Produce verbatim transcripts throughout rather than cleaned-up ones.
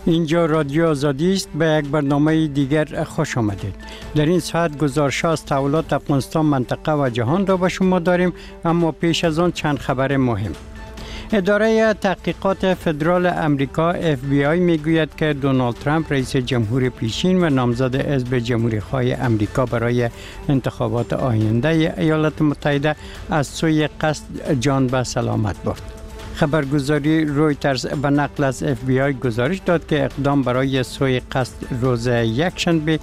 اینجا رادیو آزادی است. به یک برنامه دیگر خوش آمدید. در این ساعت گزارش از تحولات افغانستان، منطقه و جهان را به شما داریم، اما پیش از آن چند خبر مهم. اداره تحقیقات فدرال امریکا اف بی آی میگوید که دونالد ترامپ رئیس جمهور پیشین و نامزد حزب جمهوری‌خواه امریکا برای انتخابات آینده ایالات متحده از سوی قصد جان به سلامت برد. خبرگزاری رویترز به نقل از اف بی آی گزارش داد که اقدام برای سوی قصد روز یکشنبه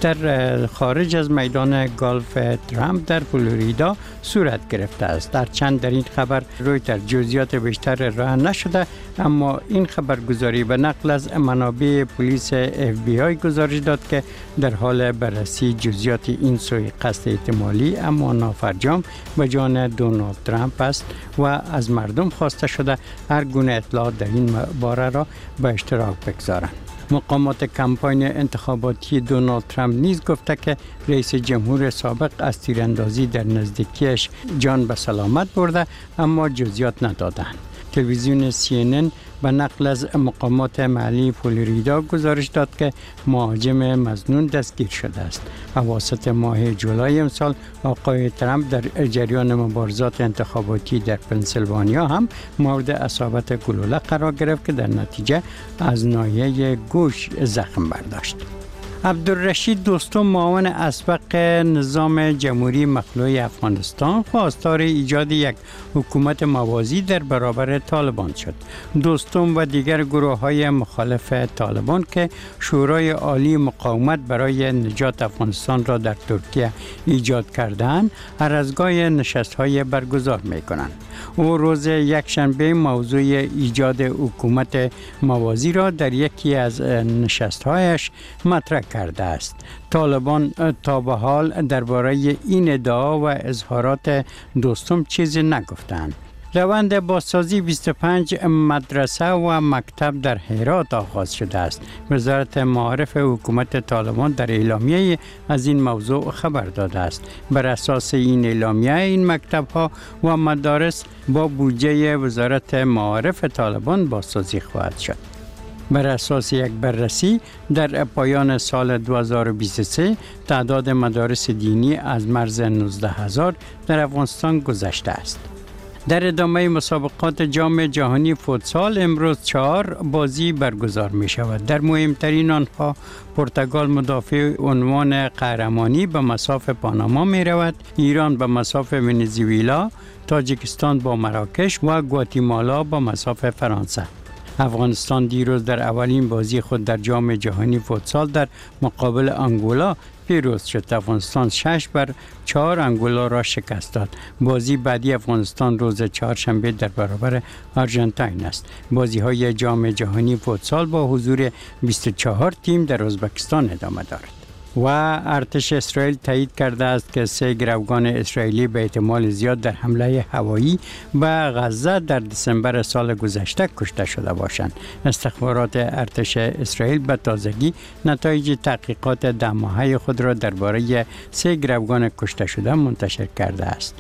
در خارج از میدان گالف ترامپ در فلوریدا صورت گرفته است. در چند در این خبر رویترز جزئیات بیشتر ارائه نشده، اما این خبرگزاری به نقل از منابع پلیس اف بی آی گزارش داد که در حال بررسی جزئیات این سوی قصد احتمالی اما نافرجام به جان دونالد ترامپ است و از مردم خواسته شده هر گونه اطلاعات در این باره را به اشتراک بگذارند. مقامات کمپاین انتخاباتی دونالد ترامپ نیز گفته که رئیس جمهور سابق از تیراندازی در نزدیکیش جان به سلامت برده، اما جزئیات ندادند. تلویزیون سی ان ان به نقل از مقامات محلی فلوریدا گزارش داد که مهاجم مظنون دستگیر شده است. اواسط ماه جولای امسال آقای ترامپ در جریان مبارزات انتخاباتی در پنسیلوانیا هم مورد اصابت گلوله قرار گرفت که در نتیجه از ناحیه گوش زخم برداشت. عبدالرشید دوستم، معاون اسبق نظام جمهوری مخلوع افغانستان، خواستار ایجاد یک حکومت موازی در برابر طالبان شد. دوستم و دیگر گروه های مخالف طالبان که شورای عالی مقاومت برای نجات افغانستان را در ترکیه ایجاد کردند، هر از گاهی نشست های برگزار می کنند. او روز یکشنبه موضوع ایجاد حکومت موازی را در یکی از نشست هایش مطرح کرده است. طالبان تا به حال درباره این ادعا و اظهارات دوستم چیزی نگفتند. روند بازسازی بیست و پنج مدرسه و مکتب در هرات آغاز شده است. وزارت معارف حکومت طالبان در اعلامیه از این موضوع خبر داده است. بر اساس این اعلامیه این مکتب ها و مدارس با بودجه وزارت معارف طالبان بازسازی خواهد شد. بر اساس یک بررسی در پایان سال دو هزار و بیست و سه تعداد مدارس دینی از مرز نوزده هزار در افغانستان گذشته است. در ادامه مسابقات جام جهانی فوتسال امروز چهار بازی برگزار می شود. در مهمترین آنها پرتغال مدافع عنوان قهرمانی به مصاف پاناما می رود، ایران به مصاف ونزوئلا، تاجیکستان با مراکش و گواتیمالا با مصاف فرانسه. افغانستان دیروز در اولین بازی خود در جام جهانی فوتسال در مقابل انگولا پیروز شد. افغانستان شش بر چهار انگولا را شکست داد. بازی بعدی افغانستان روز چهارشنبه در برابر آرژانتین است. بازی های جام جهانی فوتسال با حضور بیست و چهار تیم در ازبکستان ادامه دارد. و ارتش اسرائیل تایید کرده است که سه گروگان اسرائیلی به احتمال زیاد در حمله هوایی به غزه در دسامبر سال گذشته کشته شده باشند. استخبارات ارتش اسرائیل به تازگی نتایج تحقیقات ده ماهه خود را درباره سه گروگان کشته شده منتشر کرده است.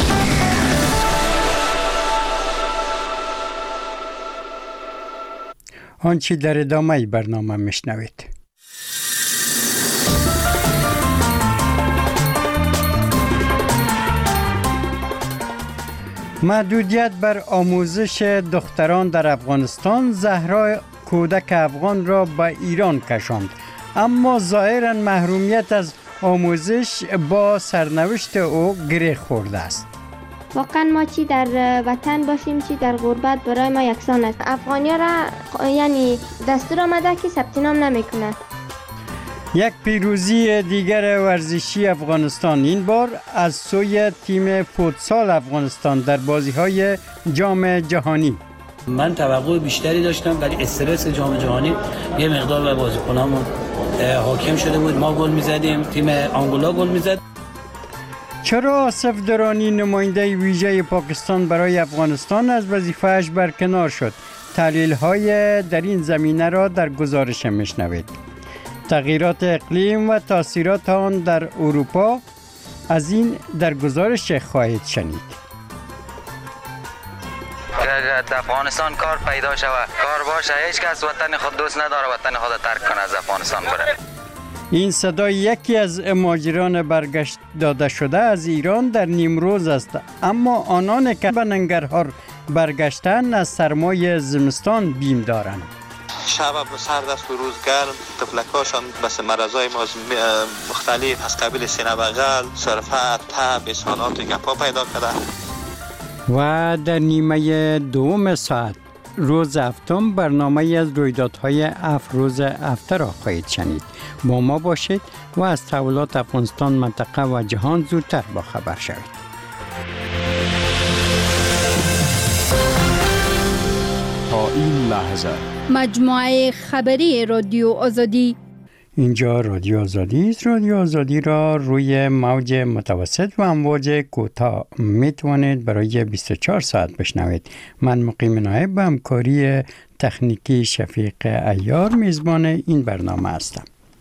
آنچه در ادامه برنامه میشنوید. محدودیت بر آموزش دختران در افغانستان زهرا کودک افغان را به ایران کشاند، اما ظاهراً محرومیت از آموزش با سرنوشت او گره خورده است. واقعا ما چی در وطن باشیم چی در غربت برای ما یکسان است. افغانیا را یعنی دستور آمده که ثبت نام نمیکنه. یک پیروزی دیگر ورزشی افغانستان، این بار از سوی تیم فوتسال افغانستان در بازی‌های جام جهانی. من توقع بیشتری داشتم ولی استرس جام جهانی یه مقدار به بازیکنامون حاکم شده بود. ما گل می‌زدیم، تیم آنگولا گل می‌زد. چرا آصف درانی نماینده ویژه پاکستان برای افغانستان از وظیفه‌اش برکنار شد؟ تحلیل‌های در این زمینه را در گزارش میشنوید. تغییرات اقلیم و تاثیرات آن در اروپا، از این در گزارش خواهید شنید. که در افغانستان کار پیدا شود، کار باشه. هیچ کس وطن خود دوست نداره وطن خود ترک کنه از افغانستان بره. این صدای یکی از مهاجران برگشت داده شده از ایران در نیمروز است، اما آنان که به ننگرهار برگشتن از سرمای زمستان بیم دارند. شب سرد است و روز گرم، تفلکاشان بس مرضای مختلف از قبیل سینه بغل، سرفه، تب، اسهالات گپا پیدا کرده. و در نیمه دوم ساعت روز هفتم برنامه از رویدادهای افروز هفته را خواهید شنید. با ما باشید و از تحولات افغانستان، منطقه و جهان زودتر با خبر شوید. تا این لحظه مجموعه خبری رادیو آزادی. اینجا رادیو آزادی است. رادیو آزادی را روی موج متوسط و امواج کوتاه می توانید برای بیست و چهار ساعت بشنوید. من مقیم نایب به همکاری تکنیکی شفیق عیار میزبان این برنامه هستم.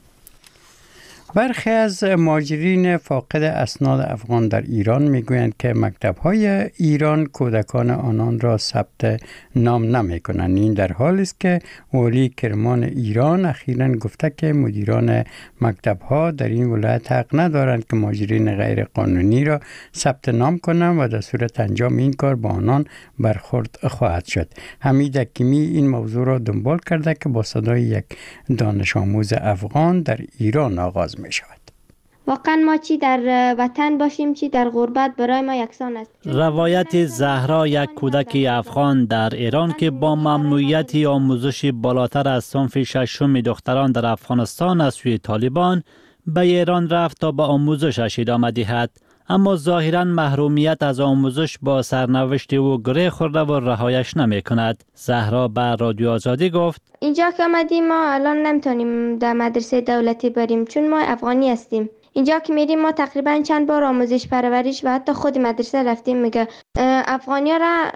برخی از مهاجرین فاقد اسناد افغان در ایران میگویند که مکتب‌های ایران کودکان آنان را ثبت نام نمی‌کنند. این در حالی است که والی کرمان ایران اخیراً گفته که مدیران مکتب‌ها در این ولایت حق ندارند که مهاجرین غیر قانونی را ثبت نام کنند و در صورت انجام این کار با آنان برخورد خواهد شد. حمید حکیمی این موضوع را دنبال کرده که با صدای یک دانش آموز افغان در ایران آغاز می شود. واقعا ما چی در وطن باشیم چی در غربت برای ما یکسان است. روایت زهرا، یک کودک افغان در ایران که با ممنوعیت آموزش بالاتر از صنف ششم دختران در افغانستان از سوی طالبان به ایران رفت تا به آموزشش ادامه دهد، اما ظاهراً محرومیت از آموزش با سرنوشت او گره خورده و رهایش نمی کند. زهرا به رادیو آزادی گفت اینجا که آمدیم ما الان نمیتونیم در مدرسه دولتی بریم چون ما افغانی هستیم. اینجا که میریم ما تقریبا چند بار آموزش پرورش و حتی خود مدرسه رفتیم میگه افغانی را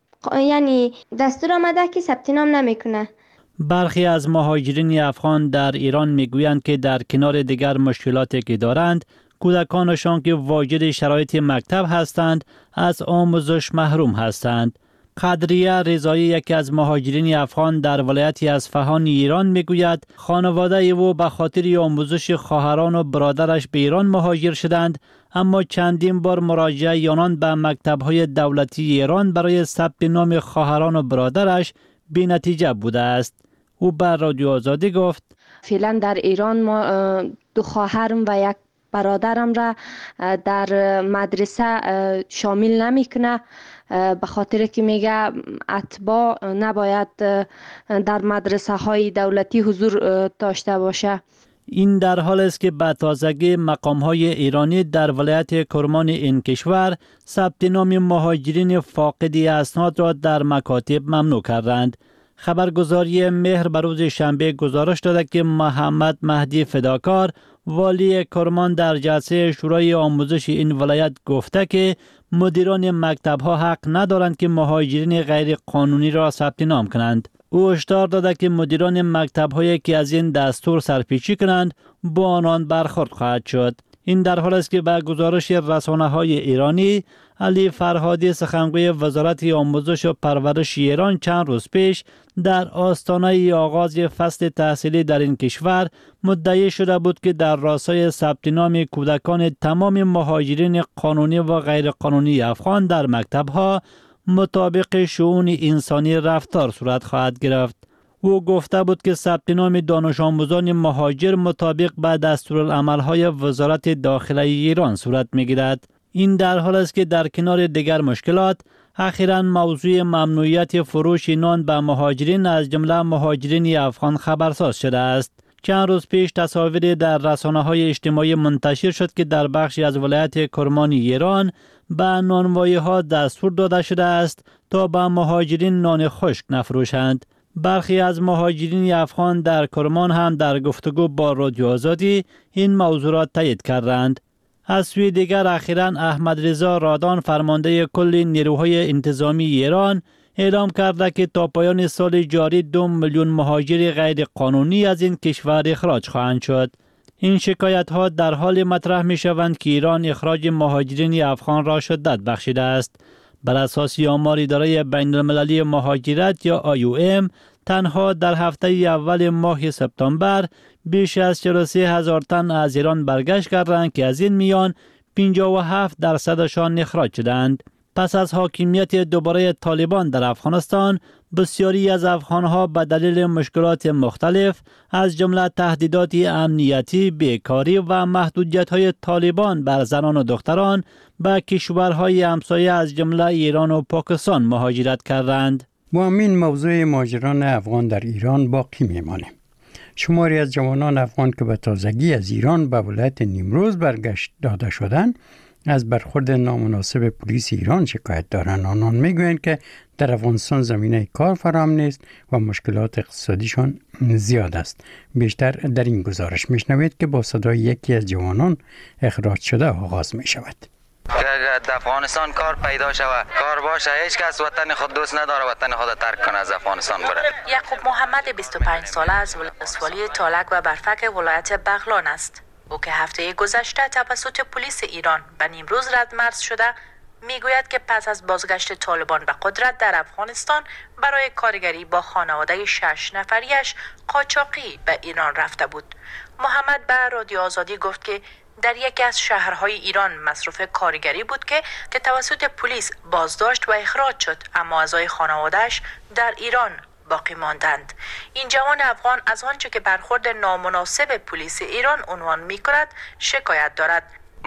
یعنی دستور آمده که ثبت نام نمیکنه. برخی از مهاجرین افغان در ایران میگویند که در کنار دیگر مشکلاتی که دارند، کودکانشان که واجد شرایط مکتب هستند از آموزش محروم هستند. قدریه رضایی، یکی از مهاجرین افغان در ولایتی اصفهان ایران میگوید خانواده او به خاطر آموزش خواهران و برادرش به ایران مهاجر شدند، اما چندین بار مراجعه آنان به مکتب‌های دولتی ایران برای ثبت نام خواهران و برادرش بی نتیجه بوده است. او به رادیو آزادی گفت فعلا در ایران ما دو خواهرم و یک برادرم را در مدرسه شامل نمیکنه، به خاطر که میگه اتباع نباید در مدرسه های دولتی حضور داشته باشه. این در حال است که به تازگی مقام های ایرانی در ولایت کرمان این کشور ثبت نام مهاجرین فاقدی اسناد را در مکاتب ممنوع کردند. خبرگزاری مهر بر روز شنبه گزارش داده که محمد مهدی فداکار، والی کرمان، در جلسه شورای آموزش این ولایت گفته که مدیران مکتب‌ها حق ندارند که مهاجرین غیر قانونی را ثبت نام کنند. او هشدار داده که مدیران مکتب‌هایی که از این دستور سرپیچی کنند با آنان برخورد خواهد شد. این در حال است که به گزارش رسانه‌های ایرانی، علی فرهادی، سخنگوی وزارت آموزش و پرورش ایران، چند روز پیش در آستانه آغاز فصل تحصیلی در این کشور مدعی شده بود که در راستای ثبت نام کودکان تمام مهاجرین قانونی و غیر قانونی افغان در مکتب‌ها مطابق شؤون انسانی رفتار صورت خواهد گرفت. او گفته بود که ثبت نام دانش آموزان مهاجر مطابق به دستورالعمل‌های وزارت داخله ایران صورت می‌گیرد. این در حال است که در کنار دیگر مشکلات، اخیراً موضوع ممنوعیت فروش نان به مهاجرین از جمله مهاجرین افغان خبرساز شده است. چند روز پیش تصاویری در رسانه‌های اجتماعی منتشر شد که در بخشی از ولایت کرمان ایران به نانوایی‌ها دستور داده شده است تا به مهاجرین نان خشک نفروشند. برخی از مهاجرین افغان در کرمان هم در گفتگو با رادیو آزادی این موضوع را تایید کردند. از سوی دیگر اخیراً احمد رضا رادان، فرمانده کل نیروهای انتظامی ایران، اعلام کرده که تا پایان سال جاری دو میلیون مهاجر غیر قانونی از این کشور اخراج خواهند شد. این شکایت ها در حال مطرح می شوند که ایران اخراج مهاجرین افغان را شدت بخشیده است. بر اساس آمار اداره بین المللی مهاجرت یا آی او ام، تنها در هفته اول ماه سپتامبر بیش از چهل و سه هزار تن از ایران برگشت کردند که از این میان پنجاه و هفت درصدشان اخراج شدند. پس از حاکمیت دوباره طالبان در افغانستان، بسیاری از افغانها به دلیل مشکلات مختلف از جمله تهدیدات امنیتی، بیکاری و محدودیت‌های طالبان بر زنان و دختران به کشورهای همسایه از جمله ایران و پاکستان مهاجرت کردند. با همین موضوع مهاجران افغان در ایران باقی میمانیم. شماری از جوانان افغان که به تازگی از ایران به ولایت نیمروز برگشت داده شدند، از برخورد نامناسب پلیس ایران شکایت دارند. آنان میگویند که در افغانستان زمینه کار فراهم نیست و مشکلات اقتصادیشان زیاد است. بیشتر در این گزارش میشنوید که با صدای یکی از جوانان اخراج شده آغاز می شود. در افغانستان کار پیدا شود، کار باشه، هیچ کس وطن خود دوست نداره وطن خود ترک کنه از افغانستان بره. یعقوب محمد بیست و پنج ساله از ولسوالی تالک و برفک ولایت بغلان است. او که هفته گذشته توسط پلیس ایران به نیمروز ردمرز شده، میگوید که پس از بازگشت طالبان به قدرت در افغانستان برای کارگری با خانواده شش نفریش قاچاقی به ایران رفته بود. محمد به رادیو آزادی گفت که در یکی از شهرهای ایران مصروف کارگری بود که که توسط پلیس بازداشت و اخراج شد، اما اعضای خانواده‌اش در ایران باقی ماندند. این جوان افغان از آنچه که برخورد نامناسب پلیس ایران عنوان می‌کند شکایت دارد.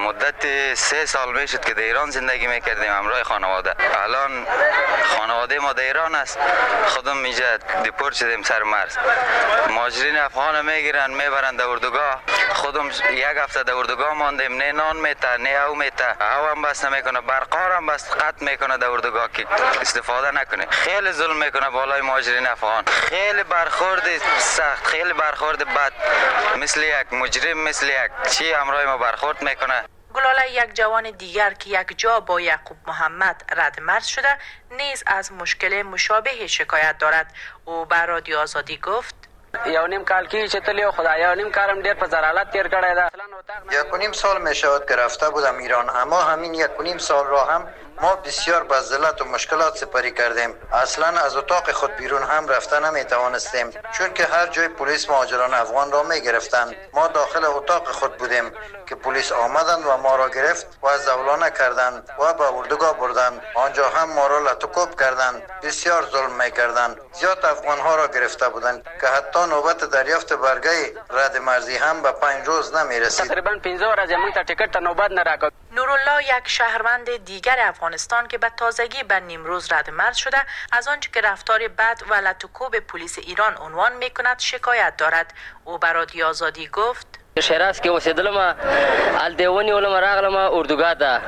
مدت سه سال میشد که در ایران زندگی میکردیم همراه خانواده. الان خانواده ما در ایران است، خودم اینجا دیپورت شدیم سر مرز. مهاجرین افغان میگیرن میبرن در اردوگاه. خودم یک هفته در اردوگاه ماندیم، نه نان میته نه او میته، او هم بس نمیکنه، برقار هم بس قطع میکنه در اردوگاه که استفاده نکنه. خیلی ظلم میکنه بالای مهاجرین افغان، خیلی برخورد سخت، خیلی برخورد بد، مثل یک مجرم، مثل یک چی همراه ما برخورد میکنه. گلاله یک جوان دیگر که یک جا با یعقوب محمد ردمرز شده نیز از مشکل مشابه شکایت دارد. او به رادیو آزادی گفت: یو نیم کال کی چې تلیو خدایا نیم کارم ډیر په زرالت تیر کړی دا. یک و نیم سال می شود که رفته بودم ایران، اما همین یک و نیم سال را هم ما بسیار با ذلت و مشکلات سپری کردیم. اصلا از اتاق خود بیرون هم رفته نمی توانستیم، چون که هر جای پلیس مهاجران افغان را می گرفتند. ما داخل اتاق خود بودیم که پلیس آمدند و ما را گرفت و زولانه کردند و به اردوگاه بردند. آنجا هم ما را لطوکوب کردند، بسیار ظلم می کردند. زیاد افغان ها را گرفته بودند که حتی نوبت دریافت برگه رد مرزی هم به پنج روز نمی رسید. تقریبا پنځه ورځې موږ ته ټیکټ ته نوبت نه راکړ. نورالله یک شهروند دیگر افغانستان که به تازگی به نیمروز ردمرز شده از آنچه که رفتار بد و لطوکوب پلیس ایران عنوان می کند شکایت دارد. او به رادیو آزادی گفت: شیراز کې اوسېدلم، ال دیونی ولم راغلم اردوگاه ته.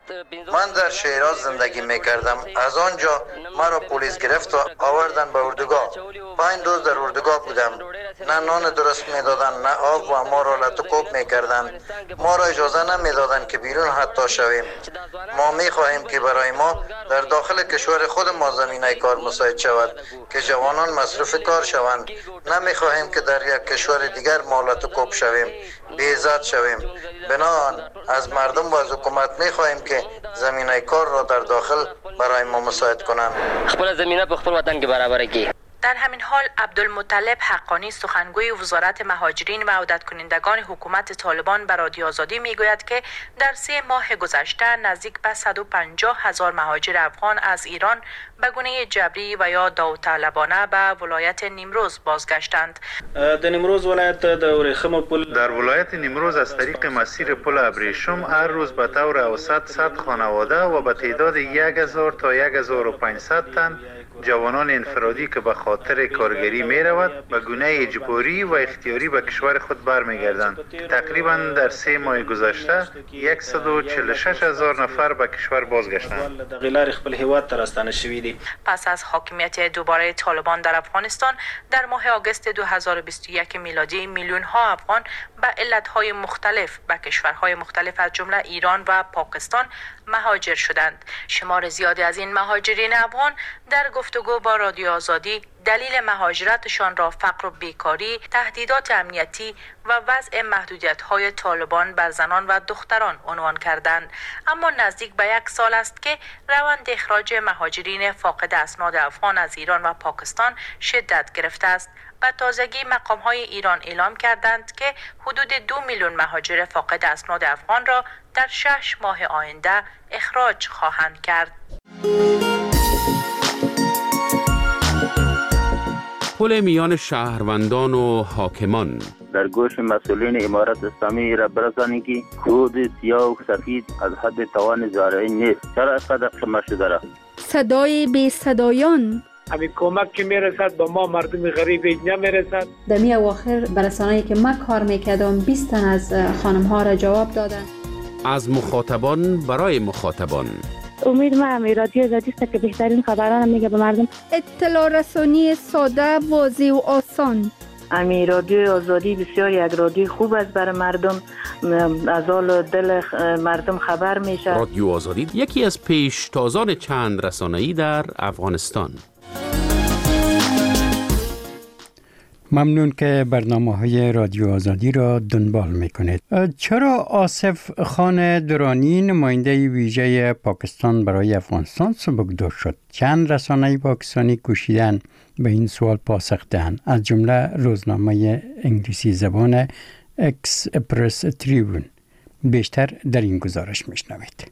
من در شیراز زندگی می کردم. از آنجا مرا پلیس گرفت و آوردن به اردوگاه. پنج روز در اردوگاه بودم. نه نان درست می دادن، نه آب، و ما را لطوکوب می کردن. ما را اجازه نمی دادن که بیرون حتی شویم. ما می خواهیم که برای ما در داخل کشور خود ما زمینه کار مساعد شود که جوانان مصروف کار شوند. نمی خواهیم که در یک کشور دیگر ما لطوکوب شویم، بی عزت شویم. بنابراین از مردم و از حکومت می خواهیم که زمینه کار را در داخل برای ما مساعد کنند. خپل زمینه په خپل وطن کې برابر کړي. در همین حال عبدالمطلب حقانی سخنگوی وزارت مهاجرین و عودت کنندگان حکومت طالبان به رادیو آزادی میگوید که در سه ماه گذشته نزدیک به صد و پنجاه هزار مهاجر افغان از ایران به گونه جبری و یا داوطلبانه به ولایت نیمروز بازگشتند. در نیمروز ولایت د ورېښمو پل در ولایت نیمروز از طریق مسیر پل ابریشم هر روز به طور اوسط صد خانواده و به تعداد یک هزار تا یک هزار و پانصد تن جوانان انفرادی که به خاطر کارگری می رود به گونه اجباری و اختیاری به کشور خود برمیگردند. تقریبا در سه ماه گذشته صد و چهل و شش هزار نفر به کشور بازگشتند. غلار خپل هیواد ته راستانه شوي دي. پس از حاکمیت دوباره طالبان در افغانستان در ماه آگوست دو هزار و بیست و یک میلادی میلیون ها افغان به علتهای مختلف به کشورهای مختلف از جمله ایران و پاکستان مهاجر شدند. شمار زیادی از این مهاجرین افغان در گفتگو با رادیو آزادی دلیل مهاجرتشان را فقر و بیکاری، تهدیدات امنیتی و وضع محدودیت‌های طالبان بر زنان و دختران عنوان کردند. اما نزدیک به یک سال است که روند اخراج مهاجرین فاقد اسناد افغان از ایران و پاکستان شدت گرفته است. به تازگی مقام‌های ایران اعلام کردند که حدود دو میلیون مهاجر فاقد اسناد افغان را در شش ماه آینده اخراج خواهند کرد. پل میان شهروندان و حاکمان در گوش مسئولین امارت اسلامی را برسانید که خود سیاه و سفید از حد توان زارعی نیست. چرا اینقدر خمه شده را؟ صدای بی صدایان، همین کمک که میرسد به ما مردم غریب نمیرسد. در می اواخر برسانه‌ای که من کار میکردم بیست تن از خانم ها را جواب دادن. از مخاطبان برای مخاطبان. امید ما همی رادیو آزادی است که بهترین خبران میگه به مردم. اطلاع رسانی ساده، واضح و آسان. امی رادیو آزادی بسیار یک رادیو خوب است برای مردم، از حال دل مردم خبر میشه. رادیو آزادی یکی از پیشتازان چند رسانه‌ای در افغانستان. ممنون که برنامه‌های رادیو آزادی را دنبال میکنید. چرا آصف خان درانی نماینده ویژه پاکستان برای افغانستان سبکدار شد؟ چند رسانه پاکستانی کوشیدن به این سوال پاسخ دهند، از جمله روزنامه انگلیسی زبان اکسپرس تریبون. بیشتر در این گزارش میشنوید.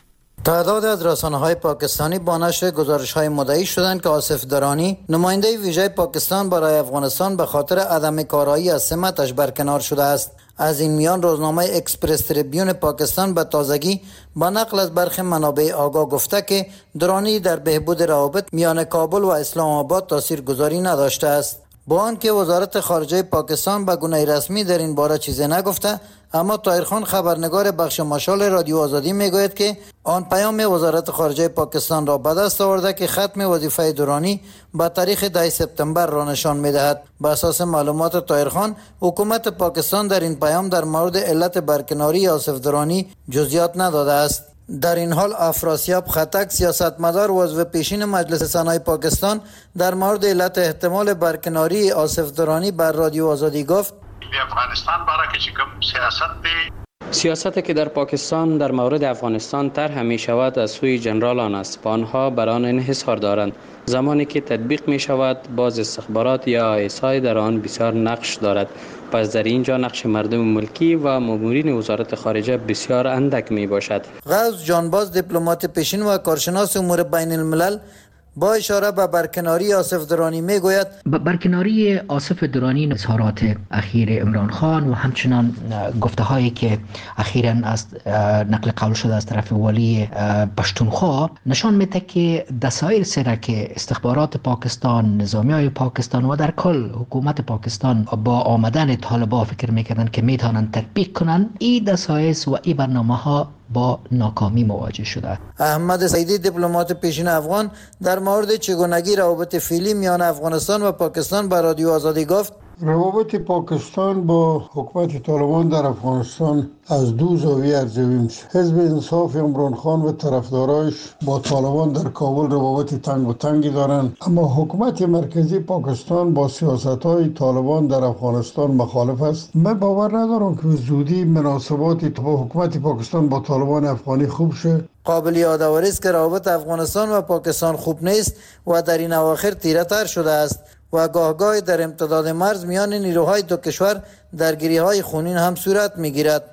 تعداد از رسانه‌های پاکستانی با نشر گزارش‌های مدعی شدند که آصف درانی نماینده ویژه پاکستان برای افغانستان به خاطر عدم کارایی از سمتش برکنار شده است. از این میان روزنامه اکسپرس تریبیون پاکستان به تازگی با نقل از برخی منابع آگاه گفته که درانی در بهبود روابط میان کابل و اسلام آباد تاثیرگذاری نداشته است. با آنکه وزارت خارجه پاکستان به گونه رسمی در این باره چیزی نگفته، اما طاهرخان خبرنگار بخش مشال رادیو آزادی میگوید که آن پیام وزارت خارجه پاکستان را به دست آورده که ختم وظیفه درانی با تاریخ ده سپتامبر را نشان میدهد. بر اساس معلومات طاهرخان، حکومت پاکستان در این پیام در مورد علت برکناری آصف درانی جزئیات نداده است. در این حال افراسیاب خطک، سیاستمدار و عضو پیشین مجلس سنای پاکستان، در مورد علت احتمال برکناری آصف درانی بر رادیو آزادی گفت: افغانستان برای که چکم سیاست دی سیاستی که در پاکستان در مورد افغانستان طرح می شود از سوی جنرالان است. با آنها بر آن انحصار دارند. زمانی که تطبیق می شود، باز استخبارات یا آی اس آی در آن بسیار نقش دارد. پس در اینجا نقش مردم ملکی و مامورین وزارت خارجه بسیار اندک می باشد. غوث جانباز، دیپلمات پیشین و کارشناس امور بین الملل، با اشاره به برکناری آصف درانی میگوید: برکناری آصف درانی اظهارات اخیر عمران خان و همچنان گفته هایی که اخیراً از نقل قول شده از طرف والی پشتونخوا نشان میده که دسایل سره که استخبارات پاکستان، نظامی های پاکستان و در کل حکومت پاکستان با آمدن طالبان فکر میکردن که میتونن تطبیق کنن، این دسایل و این برنامه ها با ناکامی مواجه شده. احمد سعیدی، دیپلمات پیشین افغان، در مورد چگونگی روابط فعلی میان افغانستان و پاکستان به رادیو آزادی گفت: روابط پاکستان با حکومت طالبان در افغانستان از دو زاویه ارزیابی میشه. حزب انصاف عمران خان و طرفدارایش با طالبان در کابل روابط تنگ و تنگی دارند، اما حکومت مرکزی پاکستان با سیاست‌های طالبان در افغانستان مخالف است. من باور ندارم که به زودی مناسبات با حکومت پاکستان با طالبان افغانی خوب شه. قابل یادآوری است که روابط افغانستان و پاکستان خوب نیست و در این اواخر تیره تر شده است و گاه گاه در امتداد مرز میان نیروهای دو کشور درگیری‌های خونین هم صورت می‌گیرد.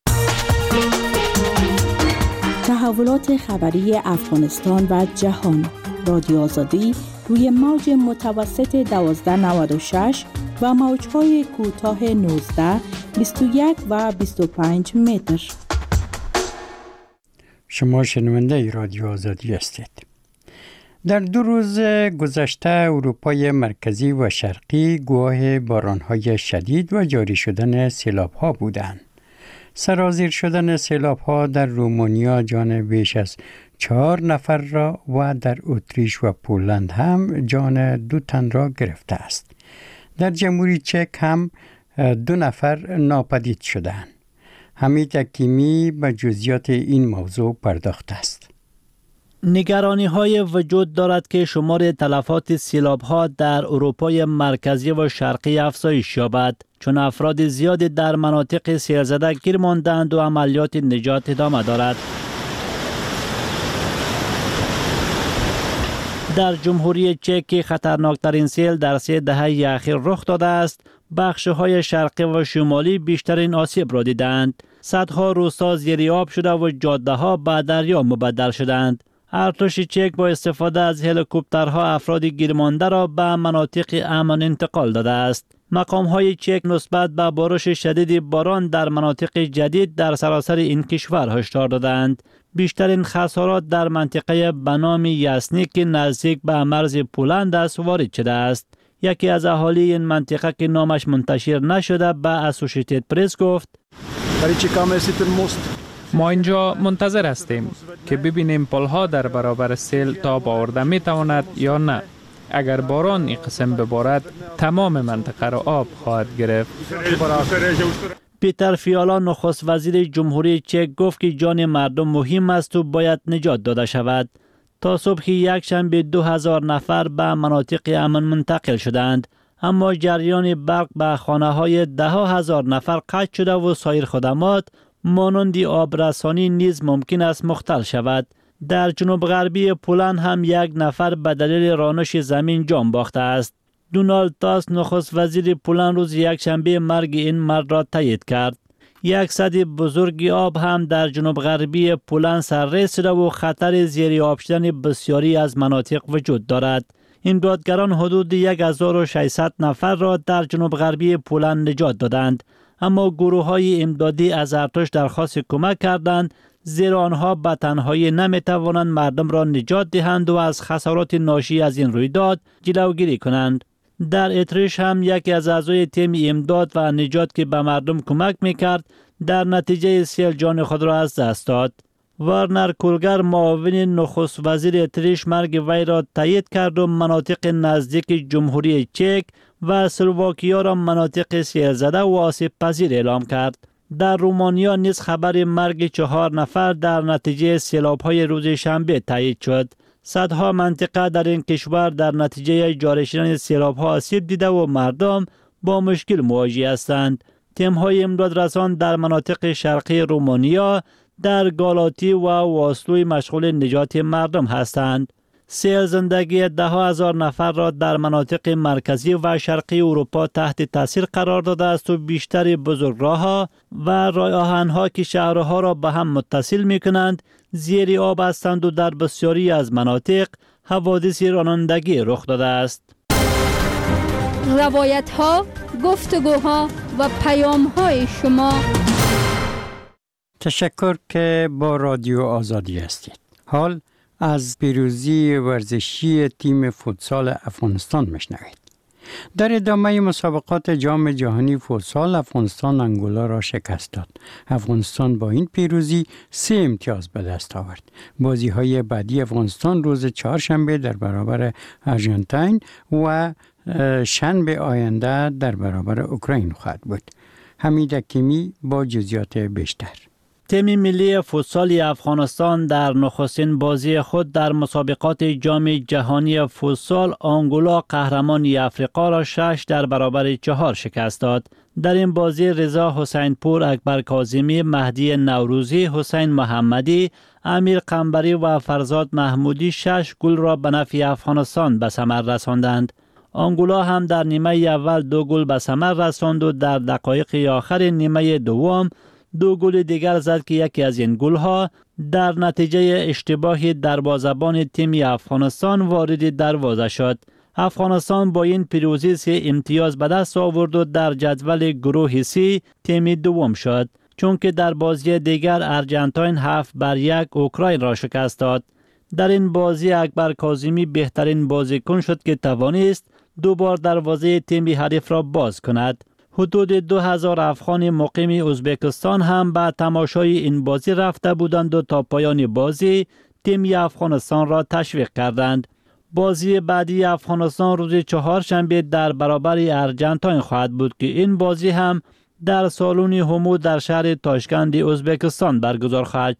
تحولات خبری افغانستان و جهان. رادیو آزادی روی موج متوسط دوازده نود و شش و موج‌های کوتاه نوزده، بیست و یک و بیست و پنج متر. شما شنونده رادیو آزادی هستید. در دو روز گذشته اروپای مرکزی و شرقی گواه باران‌های شدید و جاری شدن سیلاب‌ها بودند. سرازیر شدن سیلاب‌ها در رومانیا جان بیش از چهار نفر را و در اتریش و پولند هم جان دو تن را گرفته است. در جمهوری چک هم دو نفر ناپدید شدند. حمید حکیمی به جزئیات این موضوع پرداخته است. نگرانی های وجود دارد که شمار تلفات سیلاب ها در اروپای مرکزی و شرقی افزایش یابد، چون افراد زیادی در مناطق سیل زده گیر ماندند و عملیات نجات ادامه دارد. در جمهوری چک خطرناکترین سیل در سه دهه اخیر رخ داده است. بخش‌های شرقی و شمالی بیشترین آسیب را دیدند. صدها روستا زیر آب شده و جاده‌ها به دریا مبدل شدند. ارتش چک با استفاده از هلیکوپترها افراد گیرمانده را به مناطق امن انتقال داده است. مقام‌های چک نسبت به بارش شدید باران در مناطق جدید در سراسر این کشور هشدار دادند. بیشترین خسارات در منطقه به نام یاسنی که نزدیک به مرز پولند است وارد شده است. یکی از اهالی این منطقه که نامش منتشر نشده به اسوشییتد پرس گفت: ما اینجا منتظر هستیم که ببینیم پلها در برابر سیل تاب آورده می تواند یا نه. اگر باران این قسم ببارد تمام منطقه را آب خواهد گرفت. پیتر فیالا نخست وزیر جمهوری چک گفت که جان مردم مهم است و باید نجات داده شود. تا صبح یک شنبه دو هزار نفر به مناطق امن منتقل شدند، اما جریان برق به خانه های ده هزار نفر قطع شده و سایر خدمات مانند آبرسانی نیز ممکن است مختل شود. در جنوب غربی پولند هم یک نفر به دلیل رانش زمین جان باخته است. دونالد تاسک نخست وزیر پولند روز یک شنبه مرگ این مرد را تایید کرد. یک سد بزرگ آب هم در جنوب غربی پولند سرریز شده و خطر زیر آب شدن بسیاری از مناطق وجود دارد. امدادگران حدود هزار و ششصد نفر را در جنوب غربی پولند نجات دادند، اما گروه های امدادی از ارتش درخواست کمک کردند، زیرا آنها به تنهایی نمی توانند مردم را نجات دهند و از خسارات ناشی از این رویداد جلوگیری کنند. در اتریش هم یکی از اعضای تیم امداد و نجات که به مردم کمک میکرد در نتیجه سیل جان خود را از دست داد. وارنر کولگر معاون نخست وزیر اتریش مرگ وی را تایید کرد و مناطق نزدیک جمهوری چک و اسلواکیا را مناطق سیل زده و آسیب پذیر اعلام کرد. در رومانیا نیز خبر مرگ چهار نفر در نتیجه سیلاب‌های روز شنبه تایید شد. صدها منطقه در این کشور در نتیجه جاری شدن سیلاب‌ها آسیب دیده و مردم با مشکل مواجه هستند. تیم‌های امدادرسان در مناطق شرقی رومانیا در گالاتی و واسلوی مشغول نجات مردم هستند. سیل زندگی ده هزار نفر را در مناطق مرکزی و شرقی اروپا تحت تاثیر قرار داده است و بیشتر بزرگراه‌ها و راه آهن‌ها که شهرها را به هم متصل می‌کنند زیر آب هستند و در بسیاری از مناطق حوادث رانندگی رخ داده است. روایت‌ها، گفتگوها و پیام‌های شما. تشکر که با رادیو آزادی هستید. حال از پیروزی ورزشی تیم فوتسال افغانستان میشنوید. در ادامه مسابقات جام جهانی فوتسال افغانستان انگولا را شکست داد. افغانستان با این پیروزی سه امتیاز به دست آورد. بازی های بعدی افغانستان روز چهارشنبه در برابر آرژانتین و شنبه آینده در برابر اوکراین خواهد بود. حمید حکیمی با جزئیات بیشتر. تیم ملی فوتسال افغانستان در نخستین بازی خود در مسابقات جام جهانی فوتسال آنگولا قهرمان افریقا را شش در برابر چهار شکست داد. در این بازی رضا حسین پور، اکبر کاظمی، مهدی نوروزی، حسین محمدی، امیر قنبری و فرزاد محمودی شش گل را به نفع افغانستان به ثمر رساندند. آنگولا هم در نیمه اول دو گل به ثمر رساند و در دقایق آخر نیمه دوم دو گل دیگر زد که یکی از این گل‌ها در نتیجه اشتباه دروازه‌بان تیم افغانستان وارد دروازه شد. افغانستان با این پیروزی سه امتیاز به دست آورد و در جدول گروه سی تیم دوم شد، چون که در بازی دیگر آرژانتین هفت بر یک اوکراین را شکست داد. در این بازی اکبر کاظمی بهترین بازیکن شد که توانست دو بار دروازه تیم حریف را باز کند. حدود دو هزار افغان مقیم ازبکستان هم به تماشای این بازی رفته بودند و تا پایان بازی تیم افغانستان را تشویق کردند. بازی بعدی افغانستان روز چهارشنبه در برابر آرژانتین خواهد بود که این بازی هم در سالن همو در شهر تاشکند ازبکستان برگزار خواهد شد.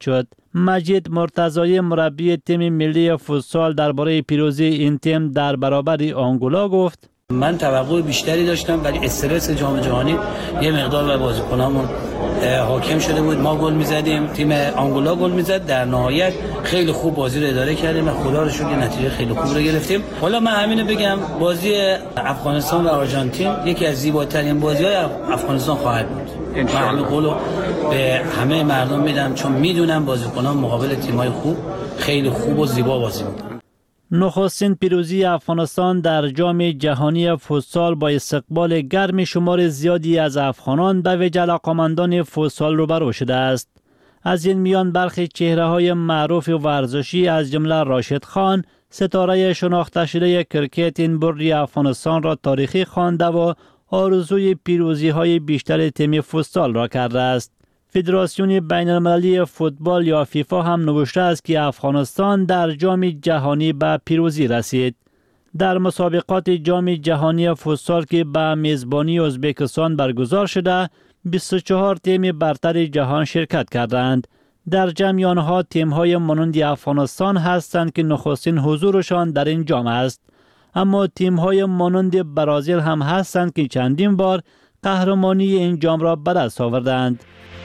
مجید مرتضایی مربی تیم ملی فوتسال درباره پیروزی این تیم در برابر آنگولا گفت: من توقع بیشتری داشتم ولی استرس جام جهانی یه مقدار به بازیکنامون حاکم شده بود. ما گل می‌زدیم، تیم آنگولا گل می‌زد، در نهایت خیلی خوب بازی رو اداره کردیم و خدا رو شکر نتیجه خیلی خوب رو گرفتیم. حالا من همینو بگم، بازی افغانستان و آرژانتین یکی از زیباترین بازی‌های افغانستان خواهد بود. من همین قولو به همه مردم میدم چون میدونم بازیکنان مقابل تیم‌های خوب خیلی خوب و زیبا بازی می‌کنن. نخستین پیروزی افغانستان در جام جهانی فوتسال با استقبال گرم شمار زیادی از افغانان به ویژه علاقه‌مندان فوتسال روبرو شده است. از این میان برخی چهره‌های معروف ورزشی از جمله راشد خان، ستاره شناخته شده کرکت این بری افغانستان را تاریخی خوانده و آرزوی پیروزی‌های بیشتر تیم فوتسال را کرده است. فدراسیون بین المللی فوتبال یا فیفا هم نوشته است که افغانستان در جام جهانی به پیروزی رسید. در مسابقات جام جهانی فوتسال که به میزبانی ازبکستان برگزار شده، بیست و چهار تیم برتر جهان شرکت کردند. در جمع آنها تیم‌های مانند افغانستان هستند که نخستین حضورشان در این جام است. اما تیم‌های مانند برزیل هم هستند که چندین بار قهرمانی این جام را به دست آوردند.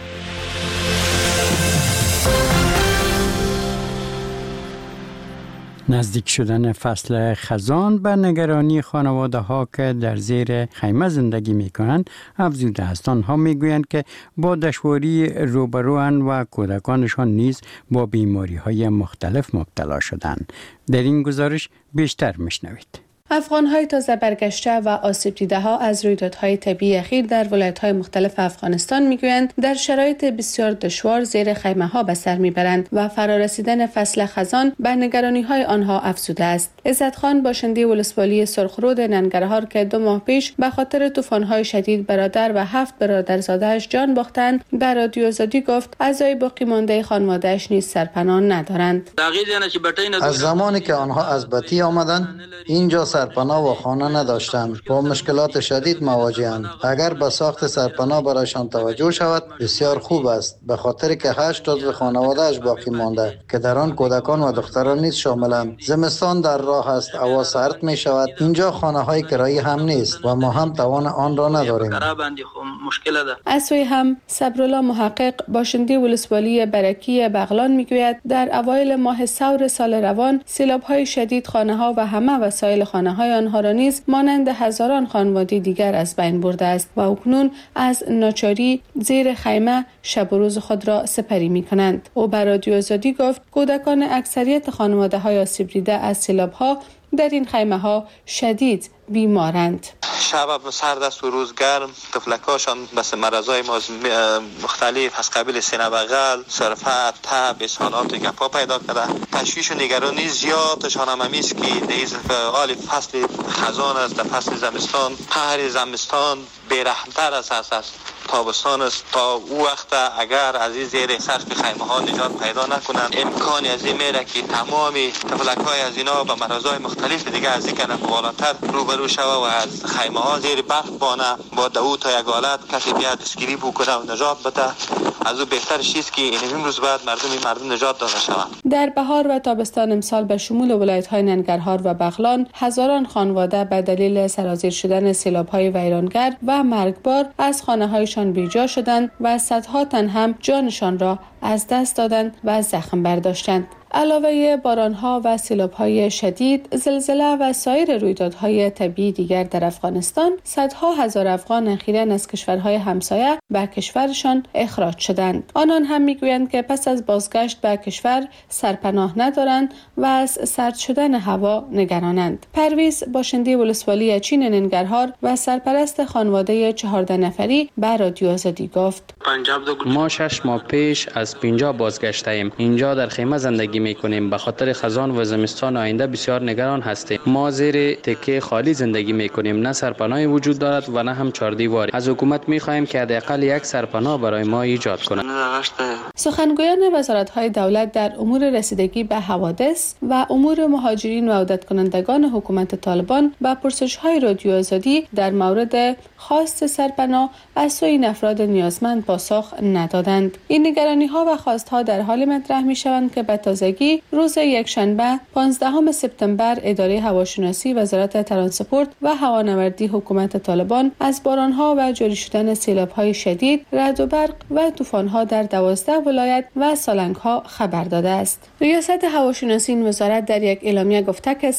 نزدیک شدن فصل خزان به نگرانی خانواده ها که در زیر خیمه زندگی می کنند افزوده است. آنها می گویند که با دشواری روبروان و کودکانشان نیز با بیماری های مختلف مبتلا شدند. در این گزارش بیشتر میشنوید. افغان‌های تازه برگشته و آسیب دیده‌ها از رویدادهای طبیعی اخیر در ولایت‌های مختلف افغانستان می‌گویند در شرایط بسیار دشوار زیر خیمه‌ها به سر می‌برند و فرارسیدن فصل خزان به نگرانی‌های آنها افزوده است. عزت خان باشنده ولسوالی سرخرود ننگرهار که دو ماه پیش به خاطر طوفان‌های شدید برادر و هفت برادرزاده‌اش جان باختند، به رادیو آزادی گفت اعضای باقی مانده خانواده‌اش نیز سرپناه ندارند. از زمانی که آنها از بتی آمدند اینجا سرپناه و خانه نداشتند، با مشکلات شدید مواجهند. اگر به ساخت سرپناه برایشان توجه شود بسیار خوب است، به خاطر که هشت عضو خانواده‌اش باقی مانده که در آن کودکان و دختران نیز شاملند. زمستان در راه است، هوا سرد می شود. اینجا خانه های کرایی هم نیست و ما هم توان آن را نداریم. از سوی هم صبرالله محقق باشنده ولسوالی برکی بغلان میگوید در اوایل ماه ثور سال روان سیلاب‌های شدید خانه‌ها و همه وسایل خانه های آنها را نیز مانند هزاران خانواده دیگر از بین برده است و اکنون از ناچاری زیر خیمه شب و روز خود را سپری می کنند. او بر رادیو آزادی گفت کودکان اکثریت خانواده های آسیب دیده از سیلاب ها در این خیمه ها شدید بیمارند. شب سرد است و روز گرم، طفلکاشان بس مرضای مختلف از قبیل سینه بغل، سرفه، تب، اسهالات گپا پیدا کرده. تشویش و نگرانی زیادشان هم همیست که دیز حال فصل خزان است، در فصل زمستان قهر زمستان بیرحمتر است از تابستان است. تا او وقت اگر از این زیر سقف خیمه ها نجات پیدا نکنند امکانی از این میره که تمامی طفلکای از اینا به مرضای مختلف دیگه از این کنه بالاتر روبرو شوه و از خیمه ها زیر برف بانه با دو تا یک حالت کسی بیاد اسکریپ بکنه و نجات بده. از او بهتر چیز که این امروز بعد مردم مردم نجات داده شوند. در بهار و تابستان امسال به شمول ولایت‌های ننگرهار و بغلان هزاران خانواده به دلیل سرازیر شدن سیلاب‌های ویرانگر و مرگبار از خانه‌هایشان بیجا شدند و صدها تن هم جانشان را از دست دادند و زخم برداشتند. علاوه بارانها و سیلاب‌های شدید، زلزله و سایر رویدادهای طبیعی دیگر در افغانستان، صدها هزار افغان اخیراً از کشورهای همسایه به کشورشان اخراج شدند. آنان هم میگویند که پس از بازگشت به کشور سرپناه ندارند و از سرد شدن هوا نگرانند. پرویز باشنده ولسوالی چین ننگرهار و سرپرست خانواده چهارده نفری به رادیو آزادی گفت: ما شش ماه پیش از پنجاب بازگشته ایم. اینجا در خیمه زندگی میکنیم. به خاطر خزان و زمستان آینده بسیار نگران هستیم. ما زیر تکه خالی زندگی میکنیم. نه سرپناهی وجود دارد و نه هم چهاردیواری. از حکومت میخواهیم که حداقل یک سرپناه برای ما ایجاد کند. سخنگویان وزارت‌های دولت در امور رسیدگی به حوادث و امور مهاجرین و عودت کنندگان حکومت طالبان به پرسش‌های رادیو آزادی در مورد خواست سرپناه از سوی این افراد نیازمند پاسخ ندادند. این نگرانی‌ها و خواست‌ها در حال مطرح می‌شوند که به تازگی روز یکشنبه پانزدهم سپتامبر اداره هواشناسی وزارت ترانسپورت و هوانوردی حکومت طالبان از باران‌ها و جاری شدن سیلاب‌های شدید، رعد و برق و طوفان‌ها در دوازده ولایت و سالنگ‌ها خبر داده است. ریاست هواشناسی این وزارت در یک اعلامیه گفته که